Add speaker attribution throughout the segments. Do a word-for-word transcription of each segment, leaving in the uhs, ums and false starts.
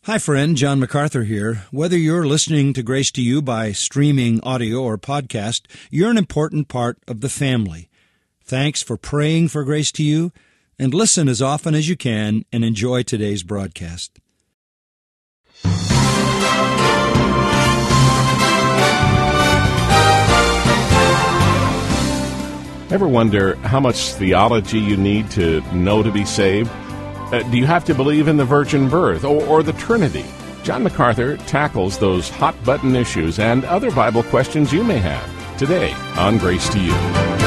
Speaker 1: Hi, friend. John MacArthur here. Whether you're listening to Grace to You by streaming audio or podcast, you're an important part of the family. Thanks for praying for Grace to You, and listen as often as you can and enjoy today's broadcast.
Speaker 2: Ever wonder how much theology you need to know to be saved? Uh, do you have to believe in the virgin birth or, or the Trinity? John MacArthur tackles those hot-button issues and other Bible questions you may have today on Grace to You.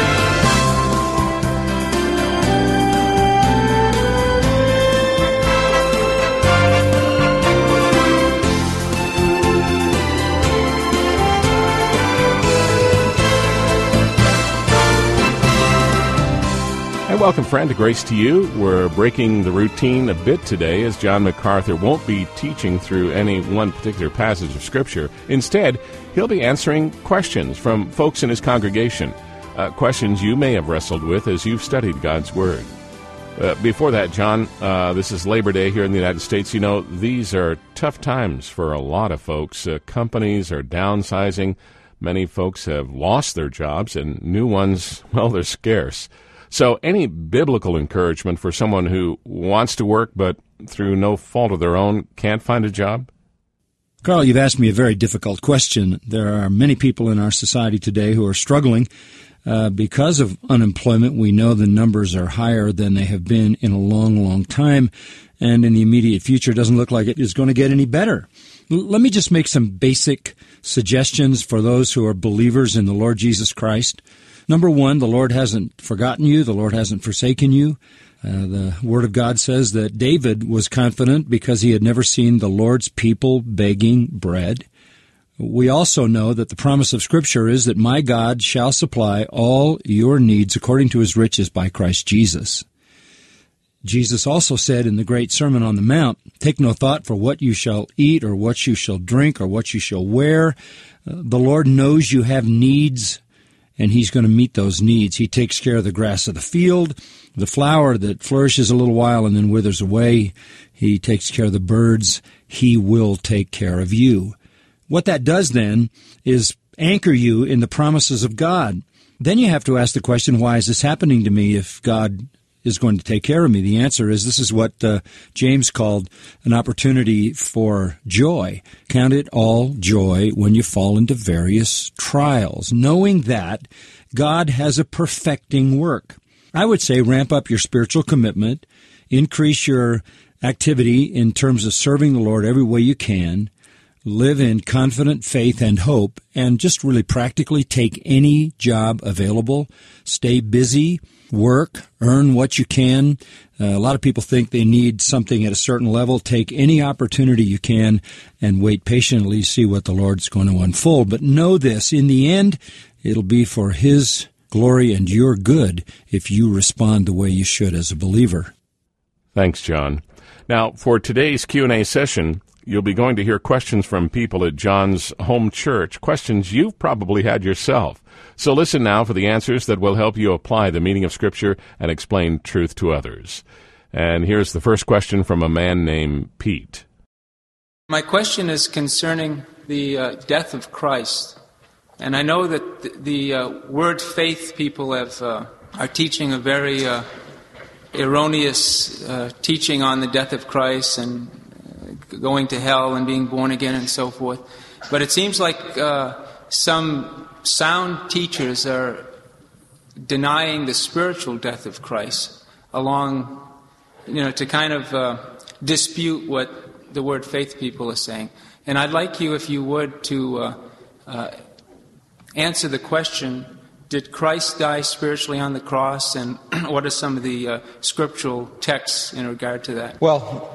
Speaker 2: Welcome, friend, to Grace to You. We're breaking the routine a bit today, as John MacArthur won't be teaching through any one particular passage of Scripture. Instead, he'll be answering questions from folks in his congregation, uh, questions you may have wrestled with as you've studied God's Word. Uh, before that, John, uh, this is Labor Day here in the United States. You know, these are tough times for a lot of folks. Uh, companies are downsizing. Many folks have lost their jobs, and new ones, well, they're scarce. So any biblical encouragement for someone who wants to work but through no fault of their own can't find a job?
Speaker 1: Carl, you've asked me a very difficult question. There are many people in our society today who are struggling uh, because of unemployment. We know the numbers are higher than they have been in a long, long time, and in the immediate future it doesn't look like it is going to get any better. L- let me just make some basic suggestions for those who are believers in the Lord Jesus Christ. Number one, the Lord hasn't forgotten you. The Lord hasn't forsaken you. Uh, the Word of God says that David was confident because he had never seen the Lord's people begging bread. We also know that the promise of Scripture is that my God shall supply all your needs according to his riches by Christ Jesus. Jesus also said in the great Sermon on the Mount, take no thought for what you shall eat or what you shall drink or what you shall wear. Uh, the Lord knows you have needs, and he's going to meet those needs. He takes care of the grass of the field, the flower that flourishes a little while and then withers away. He takes care of the birds. He will take care of you. What that does then is anchor you in the promises of God. Then you have to ask the question, why is this happening to me if God is going to take care of me? The answer is this is what uh, James called an opportunity for joy. Count it all joy when you fall into various trials, knowing that God has a perfecting work. I would say ramp up your spiritual commitment, increase your activity in terms of serving the Lord every way you can, live in confident faith and hope, and just really practically take any job available. Stay busy, work, earn what you can. Uh, a lot of people think they need something at a certain level. Take any opportunity you can and wait patiently to see what the Lord's going to unfold. But know this, in the end, it'll be for his glory and your good if you respond the way you should as a believer.
Speaker 2: Thanks, John. Now, for today's Q and A session, you'll be going to hear questions from people at John's home church, questions you've probably had yourself. So listen now for the answers that will help you apply the meaning of Scripture and explain truth to others. And here's the first question from a man named Pete.
Speaker 3: My question is concerning the uh, death of Christ. And I know that the, the uh, word faith people have uh, are teaching a very uh, erroneous uh, teaching on the death of Christ and going to hell and being born again and so forth. But it seems like uh, some sound teachers are denying the spiritual death of Christ along, you know, to kind of uh, dispute what the word faith people are saying. And I'd like you, if you would, to uh, uh, answer the question, did Christ die spiritually on the cross? And what are some of the uh, scriptural texts in regard to that?
Speaker 4: Well,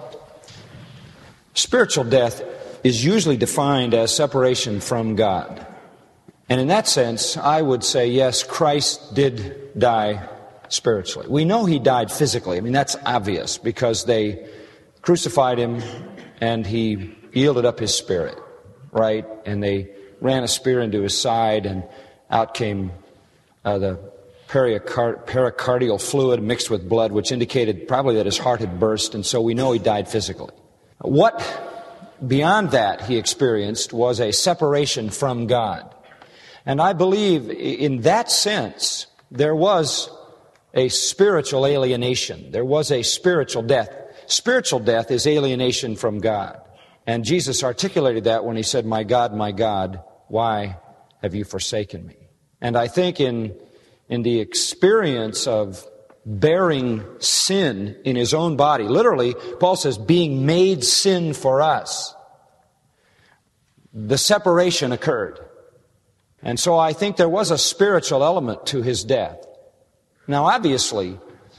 Speaker 4: spiritual death is usually defined as separation from God. And in that sense, I would say, yes, Christ did die spiritually. We know he died physically. I mean, that's obvious because they crucified him and he yielded up his spirit, right? And they ran a spear into his side and out came uh, the pericard- pericardial fluid mixed with blood, which indicated probably that his heart had burst, and so we know he died physically. What beyond that he experienced was a separation from God. And I believe in that sense there was a spiritual alienation. There was a spiritual death. Spiritual death is alienation from God. And Jesus articulated that when he said, "My God, my God, why have you forsaken me?" And I think in, in the experience of bearing sin in his own body, literally, Paul says, being made sin for us, the separation occurred. And so I think there was a spiritual element to his death. Now, obviously,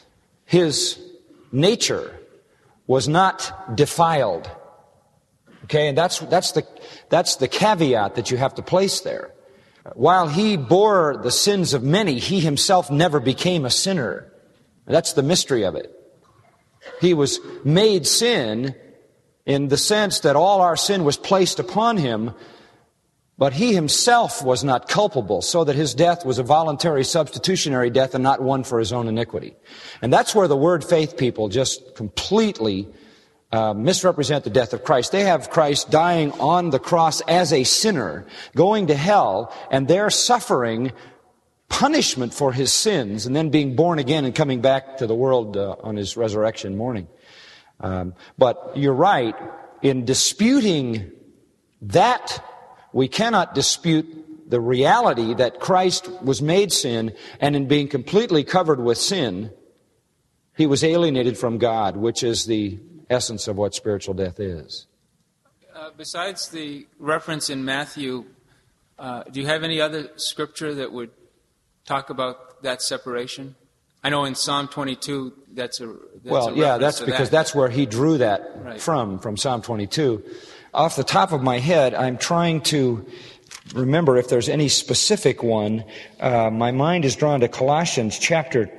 Speaker 4: his nature was not defiled. Okay, and that's that's the that's the caveat that you have to place there. While he bore the sins of many, he himself never became a sinner. That's the mystery of it. He was made sin in the sense that all our sin was placed upon him, but he himself was not culpable, so that his death was a voluntary substitutionary death and not one for his own iniquity. And that's where the word faith people just completely uh, misrepresent the death of Christ. They have Christ dying on the cross as a sinner, going to hell, and they're suffering punishment for his sins, and then being born again and coming back to the world uh, on his resurrection morning. Um, but you're right, in disputing that, we cannot dispute the reality that Christ was made sin, and in being completely covered with sin, he was alienated from God, which is the essence of what spiritual death is.
Speaker 3: Uh, besides the reference in Matthew, uh, do you have any other scripture that would talk about that separation? I know in Psalm twenty-two, that's a that's
Speaker 4: well,
Speaker 3: a
Speaker 4: yeah, that's because
Speaker 3: that.
Speaker 4: that's where he drew that
Speaker 3: right.
Speaker 4: from, from Psalm twenty-two. Off the top of my head, I'm trying to remember if there's any specific one. Uh, my mind is drawn to Colossians chapter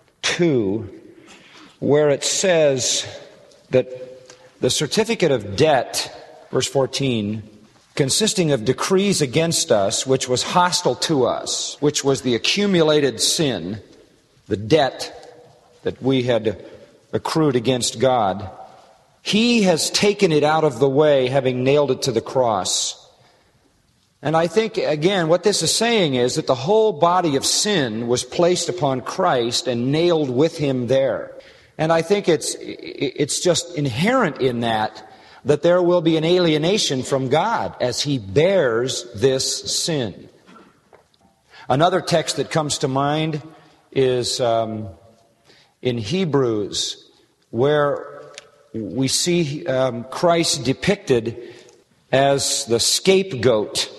Speaker 4: two, where it says that the certificate of debt, verse fourteen, consisting of decrees against us, which was hostile to us, which was the accumulated sin, the debt that we had accrued against God, he has taken it out of the way, having nailed it to the cross. And I think, again, what this is saying is that the whole body of sin was placed upon Christ and nailed with him there. And I think it's it's just inherent in that that there will be an alienation from God as he bears this sin. Another text that comes to mind is um, in Hebrews, where we see um, Christ depicted as the scapegoat,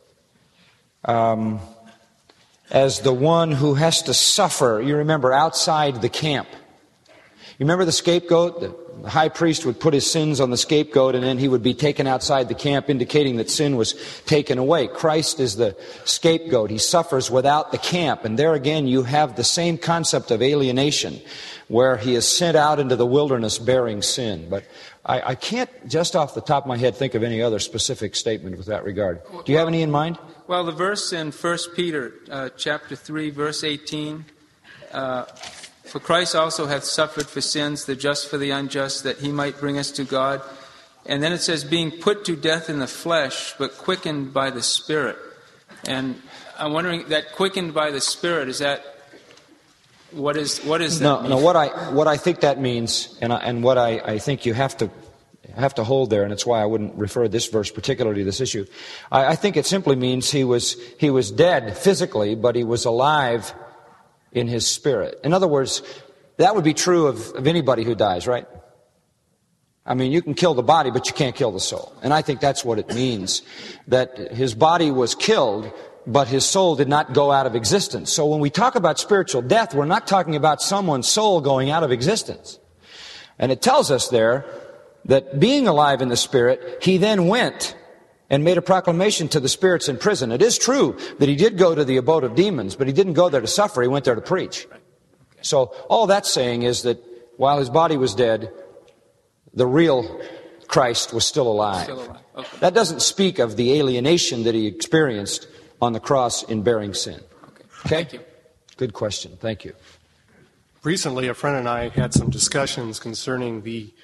Speaker 4: um, as the one who has to suffer. You remember, outside the camp. You remember the scapegoat? The high priest would put his sins on the scapegoat, and then he would be taken outside the camp, indicating that sin was taken away. Christ is the scapegoat. He suffers without the camp. And there again you have the same concept of alienation, where he is sent out into the wilderness bearing sin. But I, I can't, just off the top of my head, think of any other specific statement with that regard. Do you have any in mind?
Speaker 3: Well, the verse in First Peter uh, chapter three, verse eighteen, uh, for Christ also hath suffered for sins, the just for the unjust, that he might bring us to God. And then it says, being put to death in the flesh, but quickened by the Spirit. And I'm wondering, that quickened by the Spirit, is that, what is what is that
Speaker 4: No,
Speaker 3: mean?
Speaker 4: no. What I what I think that means, and I, and what I, I think you have to have to hold there, and it's why I wouldn't refer this verse particularly to this issue. I, I think it simply means he was he was dead physically, but he was alive in his spirit. In other words, that would be true of, of anybody who dies, right? I mean, you can kill the body, but you can't kill the soul. And I think that's what it means, that his body was killed, but his soul did not go out of existence. So when we talk about spiritual death, we're not talking about someone's soul going out of existence. And it tells us there that being alive in the Spirit, he then went and made a proclamation to the spirits in prison. It is true that he did go to the abode of demons, but he didn't go there to suffer, he went there to preach. So all that's saying is that while his body was dead, the real Christ was still alive.
Speaker 3: Still alive. Okay.
Speaker 4: That doesn't speak of the alienation that he experienced on the cross in bearing sin.
Speaker 3: Okay.
Speaker 4: Okay?
Speaker 3: Thank you.
Speaker 4: Good question. Thank you.
Speaker 5: Recently, a friend and I had some discussions concerning the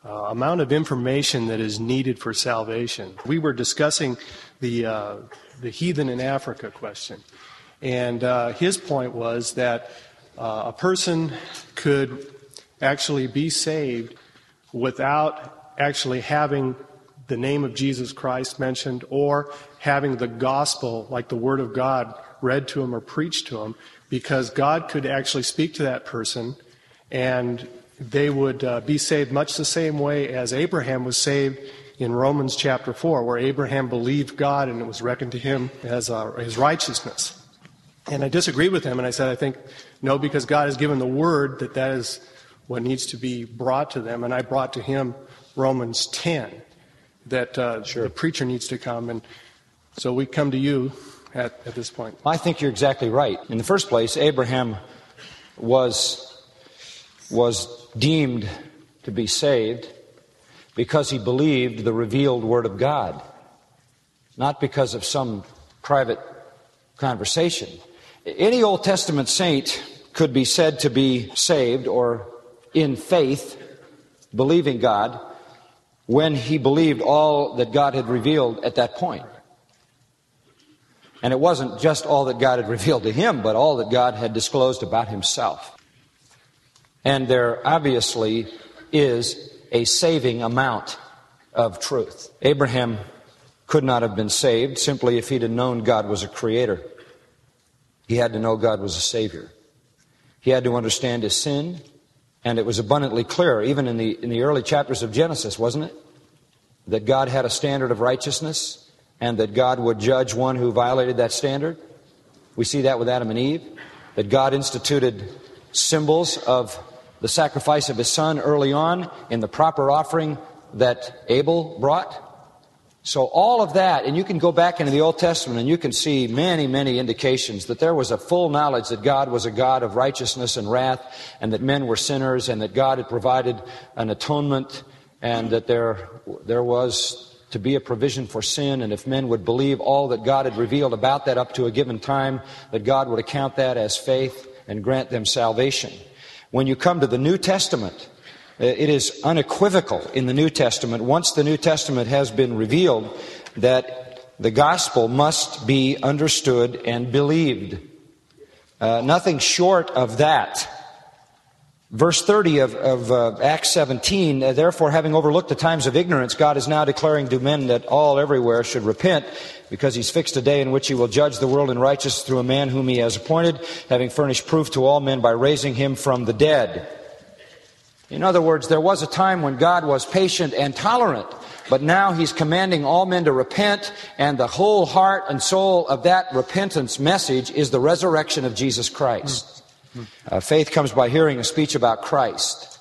Speaker 5: uh, amount of information that is needed for salvation. We were discussing the uh, the heathen in Africa question, and uh, his point was that uh, a person could actually be saved without actually having the name of Jesus Christ mentioned or having the gospel, like the Word of God, read to him or preached to him, because God could actually speak to that person and they would uh, be saved much the same way as Abraham was saved in Romans chapter four, where Abraham believed God and it was reckoned to him as uh, his righteousness. And I disagreed with him, and I said, I think, no, because God has given the Word that that is what needs to be brought to them. And I brought to him Romans ten, that uh, sure. the preacher needs to come. And so we come to you at, at this point.
Speaker 4: I think you're exactly right. In the first place, Abraham was was deemed to be saved because he believed the revealed Word of God, not because of some private conversation. Any Old Testament saint could be said to be saved or in faith, believing God, when he believed all that God had revealed at that point. And it wasn't just all that God had revealed to him, but all that God had disclosed about himself. And there obviously is a saving amount of truth. Abraham could not have been saved simply if he'd have known God was a creator. He had to know God was a Savior. He had to understand his sin, and it was abundantly clear, even in the in the early chapters of Genesis, wasn't it? That God had a standard of righteousness, and that God would judge one who violated that standard. We see that with Adam and Eve, that God instituted symbols of the sacrifice of his son early on in the proper offering that Abel brought. So all of that, and you can go back into the Old Testament and you can see many, many indications that there was a full knowledge that God was a God of righteousness and wrath, and that men were sinners, and that God had provided an atonement, and that there, there was to be a provision for sin, and if men would believe all that God had revealed about that up to a given time, that God would account that as faith and grant them salvation. When you come to the New Testament, it is unequivocal in the New Testament, once the New Testament has been revealed, that the gospel must be understood and believed. Uh, nothing short of that. Verse thirty of, of uh, Acts seventeen, therefore, having overlooked the times of ignorance, God is now declaring to men that all everywhere should repent, because he's fixed a day in which he will judge the world in righteousness through a man whom he has appointed, having furnished proof to all men by raising him from the dead. In other words, there was a time when God was patient and tolerant, but now he's commanding all men to repent, and the whole heart and soul of that repentance message is the resurrection of Jesus Christ. Uh, faith comes by hearing a speech about Christ.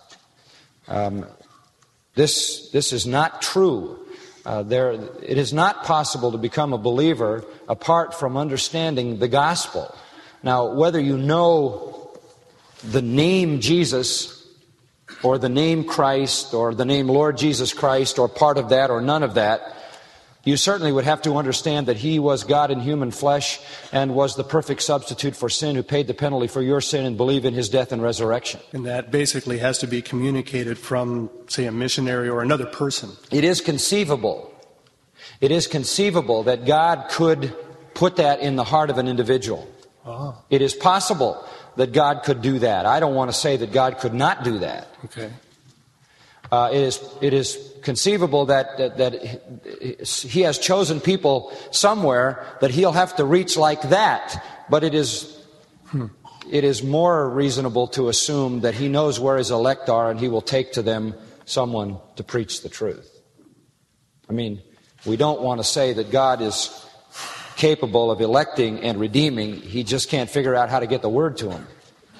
Speaker 4: Um, this, this is not true. Uh, there, it is not possible to become a believer apart from understanding the gospel. Now, whether you know the name Jesus, or the name Christ, or the name Lord Jesus Christ, or part of that, or none of that, you certainly would have to understand that he was God in human flesh and was the perfect substitute for sin, who paid the penalty for your sin, and believe in his death and resurrection.
Speaker 5: And that basically has to be communicated from, say, a missionary or another person.
Speaker 4: It is conceivable. It is conceivable that God could put that in the heart of an individual. Oh. It is possible that God could do that. I don't want to say that God could not do that.
Speaker 5: Okay.
Speaker 4: Uh, it is it is conceivable that, that that he has chosen people somewhere that he'll have to reach like that. But it is hmm. it is more reasonable to assume that he knows where his elect are, and he will take to them someone to preach the truth. I mean, we don't want to say that God is capable of electing and redeeming. He just can't figure out how to get the word to him.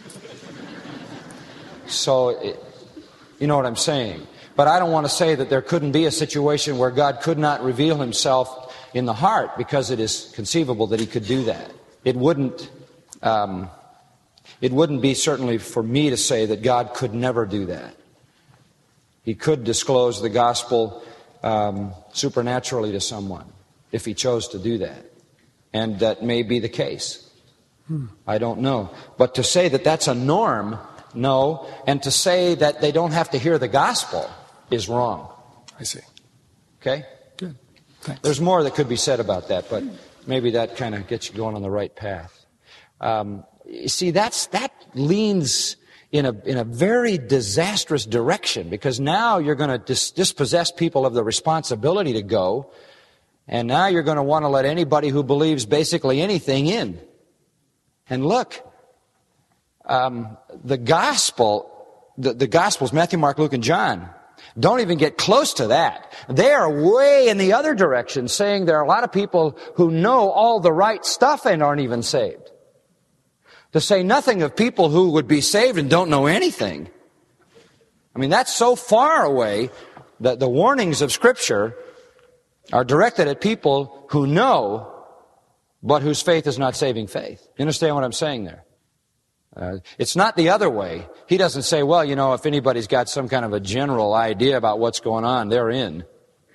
Speaker 4: So, it, you know what I'm saying. But I don't want to say that there couldn't be a situation where God could not reveal himself in the heart, because it is conceivable that he could do that. It wouldn't, um, it wouldn't be certainly for me to say that God could never do that. He could disclose the gospel um, supernaturally to someone if he chose to do that. And that may be the case. Hmm. I don't know. But to say that that's a norm, no. And to say that they don't have to hear the gospel, is wrong.
Speaker 5: I see.
Speaker 4: Okay?
Speaker 1: Good. Thanks.
Speaker 4: There's more that could be said about that, but maybe that kind of gets you going on the right path. Um, you see, that's that leans in a in a very disastrous direction, because now you're going to dis- dispossess people of the responsibility to go, and now you're going to want to let anybody who believes basically anything in. And look, um, the gospel, the, the Gospels, Matthew, Mark, Luke, and John, don't even get close to that. They are way in the other direction, saying there are a lot of people who know all the right stuff and aren't even saved. To say nothing of people who would be saved and don't know anything. I mean, that's so far away that the warnings of Scripture are directed at people who know, but whose faith is not saving faith. You understand what I'm saying there? Uh, it's not the other way. He doesn't say, well, you know, if anybody's got some kind of a general idea about what's going on, they're in.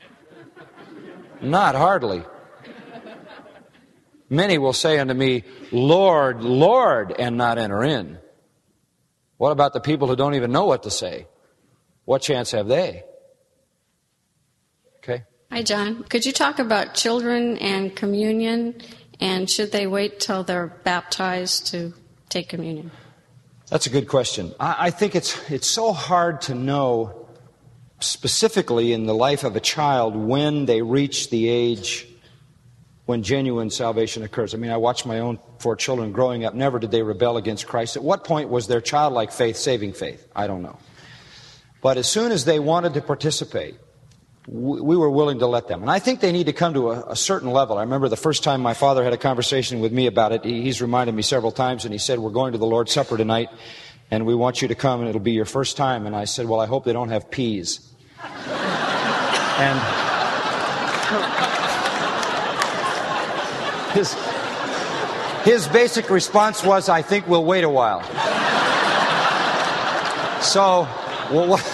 Speaker 4: Not hardly. Many will say unto me, Lord, Lord, and not enter in. What about the people who don't even know what to say? What chance have they? Okay.
Speaker 6: Hi, John. Could you talk about children and communion, and should they wait till they're baptized to take communion?
Speaker 4: That's a good question. I, I think it's it's so hard to know specifically in the life of a child when they reach the age when genuine salvation occurs. I mean, I watched my own four children growing up. Never did they rebel against Christ. At what point was their childlike faith saving faith? I don't know. But as soon as they wanted to participate, we were willing to let them. And I think they need to come to a, a certain level. I remember the first time my father had a conversation with me about it. He, he's reminded me several times, and he said, we're going to the Lord's Supper tonight, and we want you to come, and it'll be your first time. And I said, well, I hope they don't have peas. And his, his basic response was, I think we'll wait a while. So, well, what...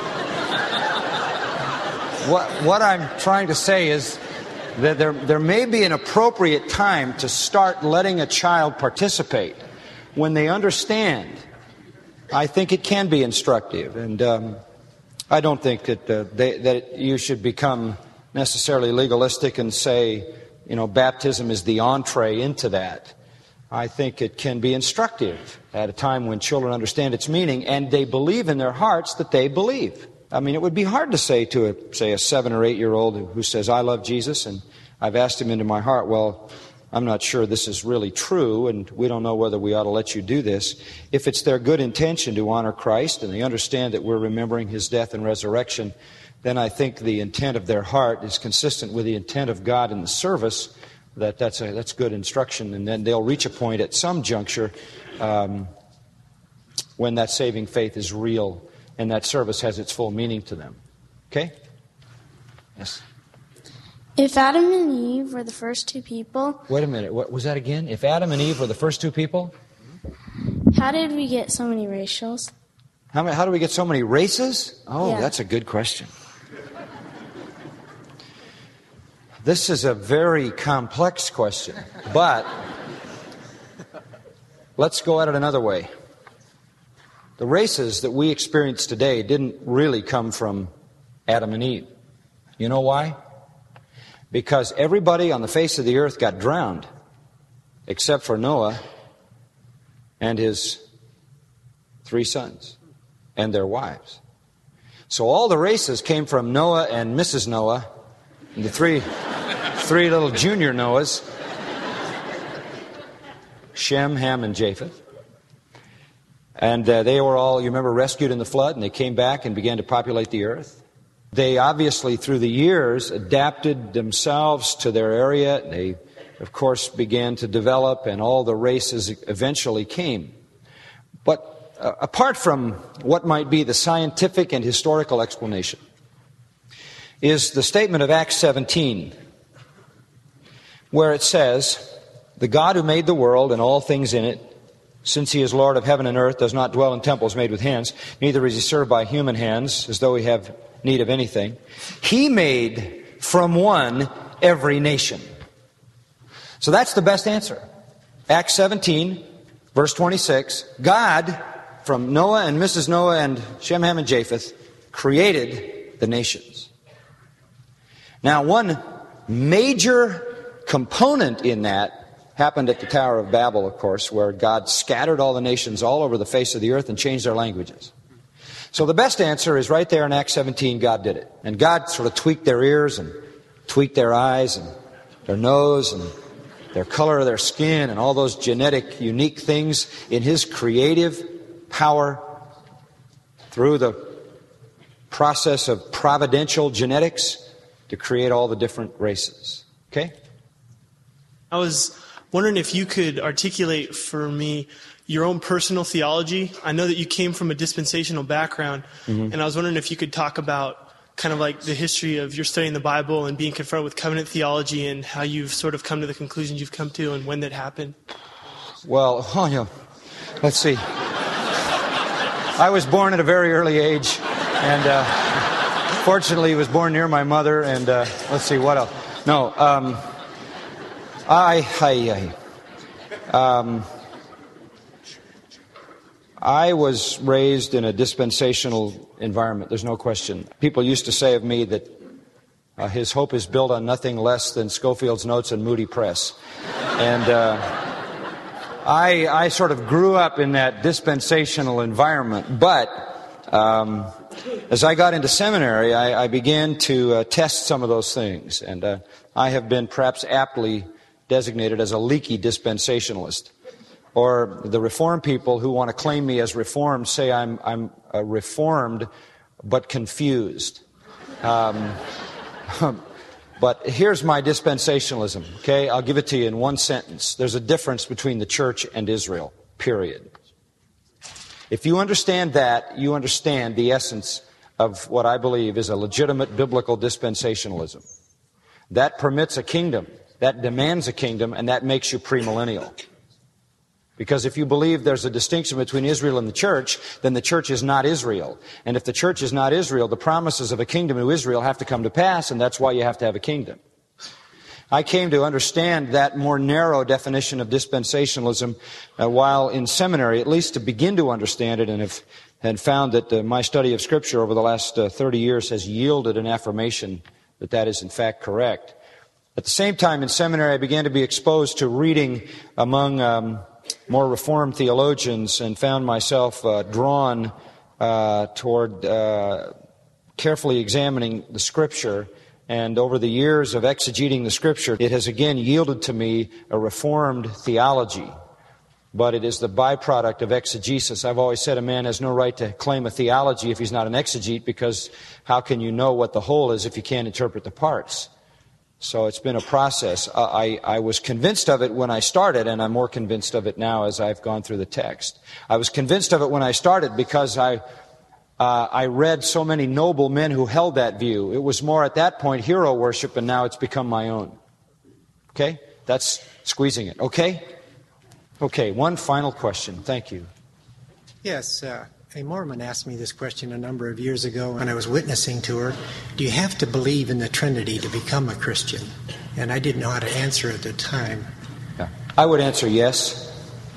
Speaker 4: What, what I'm trying to say is that there, there may be an appropriate time to start letting a child participate when they understand. I think it can be instructive, and um, I don't think that uh, they, that you should become necessarily legalistic and say, you know, baptism is the entree into that. I think it can be instructive at a time when children understand its meaning and they believe in their hearts that they believe. I mean, it would be hard to say to, a, say, a seven- or eight-year-old who says, I love Jesus, and I've asked him into my heart. Well, I'm not sure this is really true, and we don't know whether we ought to let you do this. If it's their good intention to honor Christ, and they understand that we're remembering his death and resurrection, then I think the intent of their heart is consistent with the intent of God in the service, that that's, a, that's good instruction, and then they'll reach a point at some juncture um, when that saving faith is real, and that service has its full meaning to them. Okay? Yes?
Speaker 7: If Adam and Eve were the first two people...
Speaker 4: Wait a minute. What was that again? If Adam and Eve were the first two people?
Speaker 7: How did we get so many racials?
Speaker 4: How, many, how do we get so many races? Oh,
Speaker 7: yeah.
Speaker 4: That's a good question. This is a very complex question, but let's go at it another way. The races that we experience today didn't really come from Adam and Eve. You know why? Because everybody on the face of the earth got drowned, except for Noah and his three sons and their wives. So all the races came from Noah and Missus Noah, and the three, three little junior Noahs, Shem, Ham, and Japheth. And uh, they were all, you remember, rescued in the flood, and they came back and began to populate the earth. They obviously, through the years, adapted themselves to their area. They, of course, began to develop, and all the races eventually came. But uh, apart from what might be the scientific and historical explanation, is the statement of Acts seventeen, where it says, the God who made the world and all things in it, since he is Lord of heaven and earth, does not dwell in temples made with hands, neither is he served by human hands, as though he have need of anything. He made from one every nation. So that's the best answer. Acts seventeen, verse twenty-six, God, from Noah and Missus Noah and Shem, Ham, and Japheth, created the nations. Now, one major component in that happened at the Tower of Babel, of course, where God scattered all the nations all over the face of the earth and changed their languages. So the best answer is right there in Acts seventeen, God did it. And God sort of tweaked their ears and tweaked their eyes and their nose and their color of their skin and all those genetic, unique things in His creative power through the process of providential genetics to create all the different races. Okay?
Speaker 8: I was wondering if you could articulate for me your own personal theology. I know that you came from a dispensational background, mm-hmm. and I was wondering if you could talk about kind of like the history of your studying the Bible and being confronted with covenant theology and how you've sort of come to the conclusions you've come to and when that happened.
Speaker 4: Well, oh, yeah. Let's see. I was born at a very early age, and uh, fortunately was born near my mother, and uh, let's see, what else? No, um, I, I, I, um, I was raised in a dispensational environment, there's no question. People used to say of me that uh, his hope is built on nothing less than Schofield's Notes and Moody Press. And uh, I, I sort of grew up in that dispensational environment, but um, as I got into seminary, I, I began to uh, test some of those things, and uh, I have been perhaps aptly designated as a leaky dispensationalist. Or the Reformed people who want to claim me as Reformed say I'm, I'm uh, Reformed but confused. Um, but here's my dispensationalism, okay? I'll give it to you in one sentence. There's a difference between the church and Israel, period. If you understand that, you understand the essence of what I believe is a legitimate biblical dispensationalism. That permits a kingdom, that demands a kingdom, and that makes you premillennial. Because if you believe there's a distinction between Israel and the church, then the church is not Israel. And if the church is not Israel, the promises of a kingdom to Israel have to come to pass, and that's why you have to have a kingdom. I came to understand that more narrow definition of dispensationalism uh, while in seminary, at least to begin to understand it, and have and found that uh, my study of Scripture over the last uh, thirty years has yielded an affirmation that that is in fact correct. At the same time, in seminary, I began to be exposed to reading among um, more Reformed theologians and found myself uh, drawn uh, toward uh, carefully examining the Scripture. And over the years of exegeting the Scripture, it has again yielded to me a Reformed theology. But it is the byproduct of exegesis. I've always said a man has no right to claim a theology if he's not an exegete, because how can you know what the whole is if you can't interpret the parts? So it's been a process. I, I was convinced of it when I started, and I'm more convinced of it now as I've gone through the text. I was convinced of it when I started because I uh, I read so many noble men who held that view. It was more at that point hero worship, and now it's become my own. Okay? That's squeezing it. Okay? Okay, one final question. Thank you.
Speaker 9: Yes, uh, a Mormon asked me this question a number of years ago when I was witnessing to her. Do you have to believe in the Trinity to become a Christian? And I didn't know how to answer at the time.
Speaker 4: Yeah. I would answer yes.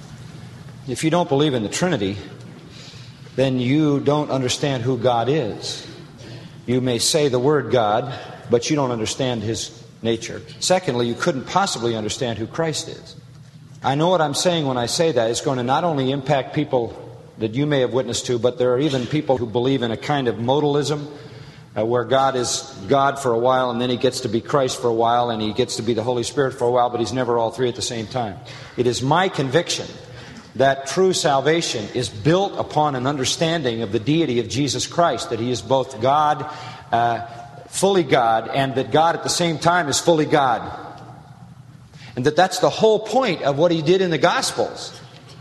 Speaker 4: If you don't believe in the Trinity, then you don't understand who God is. You may say the word God, but you don't understand His nature. Secondly, you couldn't possibly understand who Christ is. I know what I'm saying when I say that. It's going to not only impact people that you may have witnessed to, but there are even people who believe in a kind of modalism, uh, where God is God for a while, and then He gets to be Christ for a while, and He gets to be the Holy Spirit for a while, but He's never all three at the same time. It is my conviction that true salvation is built upon an understanding of the deity of Jesus Christ, that He is both God, uh, fully God, and that God at the same time is fully God. And that that's the whole point of what He did in the Gospels.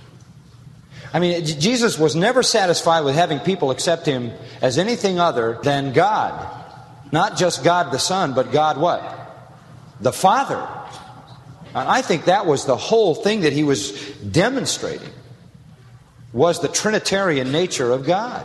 Speaker 4: I mean, Jesus was never satisfied with having people accept Him as anything other than God. Not just God the Son, but God what? The Father. And I think that was the whole thing that He was demonstrating, was the Trinitarian nature of God.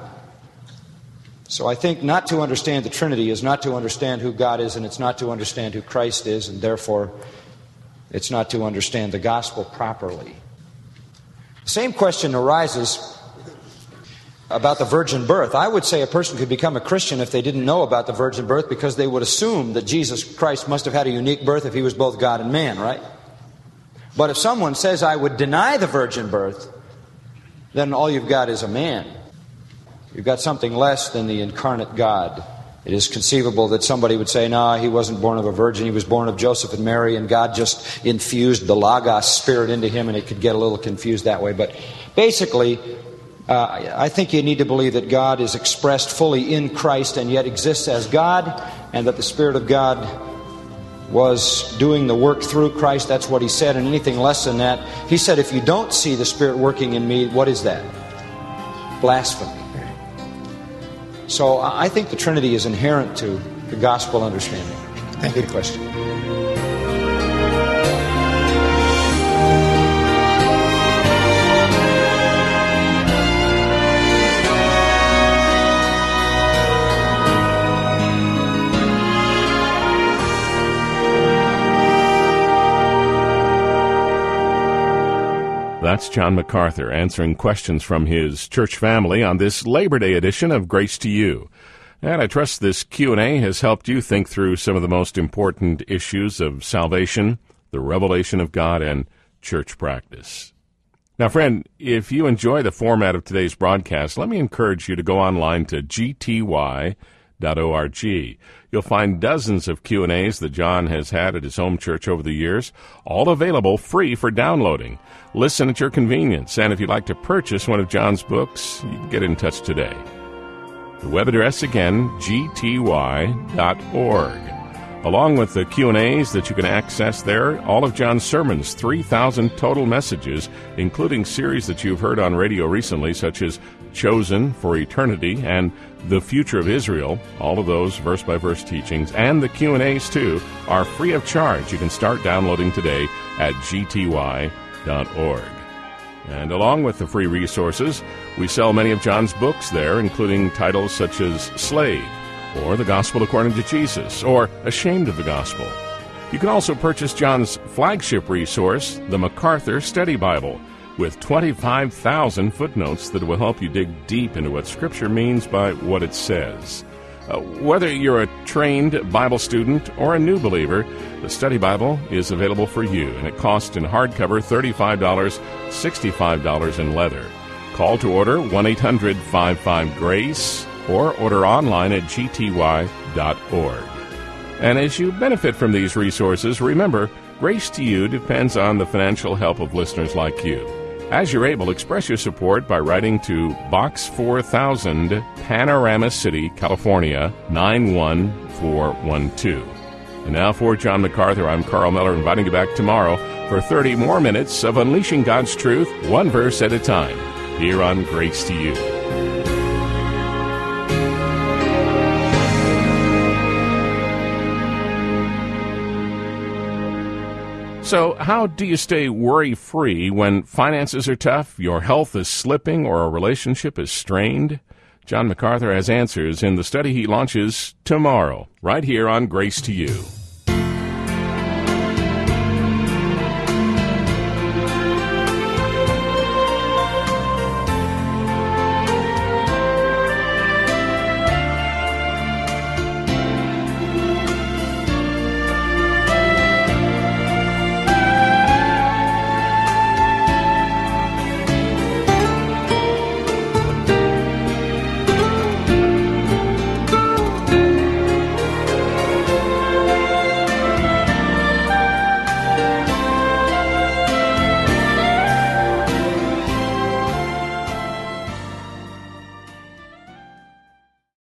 Speaker 4: So I think not to understand the Trinity is not to understand who God is, and it's not to understand who Christ is, and therefore it's not to understand the gospel properly. The same question arises about the virgin birth. I would say a person could become a Christian if they didn't know about the virgin birth, because they would assume that Jesus Christ must have had a unique birth if he was both God and man, right? But if someone says, I would deny the virgin birth, then all you've got is a man. You've got something less than the incarnate God. It is conceivable that somebody would say, no, he wasn't born of a virgin, he was born of Joseph and Mary, and God just infused the Logos spirit into him, and it could get a little confused that way. But basically, uh, I think you need to believe that God is expressed fully in Christ and yet exists as God, and that the Spirit of God was doing the work through Christ. That's what he said, and anything less than that. He said, if you don't see the Spirit working in me, what is that? Blasphemy. So I think the Trinity is inherent to the gospel understanding. Thank you. Good question.
Speaker 2: That's John MacArthur answering questions from his church family on this Labor Day edition of Grace to You. And I trust this Q and A has helped you think through some of the most important issues of salvation, the revelation of God, and church practice. Now, friend, if you enjoy the format of today's broadcast, let me encourage you to go online to g t y dot org. You'll find dozens of Q and A's that John has had at his home church over the years, all available free for downloading. Listen at your convenience, and if you'd like to purchase one of John's books, you can get in touch today. The web address again, g t y dot org. Along with the Q and A's that you can access there, all of John's sermons, three thousand total messages, including series that you've heard on radio recently, such as Chosen for Eternity and The Future of Israel. All of those verse-by-verse teachings, and the Q and A's too, are free of charge. You can start downloading today at g t y dot org. And along with the free resources, we sell many of John's books there, including titles such as Slave, or The Gospel According to Jesus, or Ashamed of the Gospel. You can also purchase John's flagship resource, the MacArthur Study Bible, with twenty-five thousand footnotes that will help you dig deep into what Scripture means by what it says. Uh, whether you're a trained Bible student or a new believer, the Study Bible is available for you, and it costs in hardcover thirty-five dollars, sixty-five dollars in leather. Call to order one eight hundred five five GRACE or order online at g t y dot org. And as you benefit from these resources, remember, Grace to You depends on the financial help of listeners like you. As you're able, express your support by writing to Box four thousand, Panorama City, California, nine one four one two. And now for John MacArthur, I'm Carl Miller, inviting you back tomorrow for thirty more minutes of unleashing God's truth, one verse at a time, here on Grace to You. So how do you stay worry-free when finances are tough, your health is slipping, or a relationship is strained? John MacArthur has answers in the study he launches tomorrow, right here on Grace to You.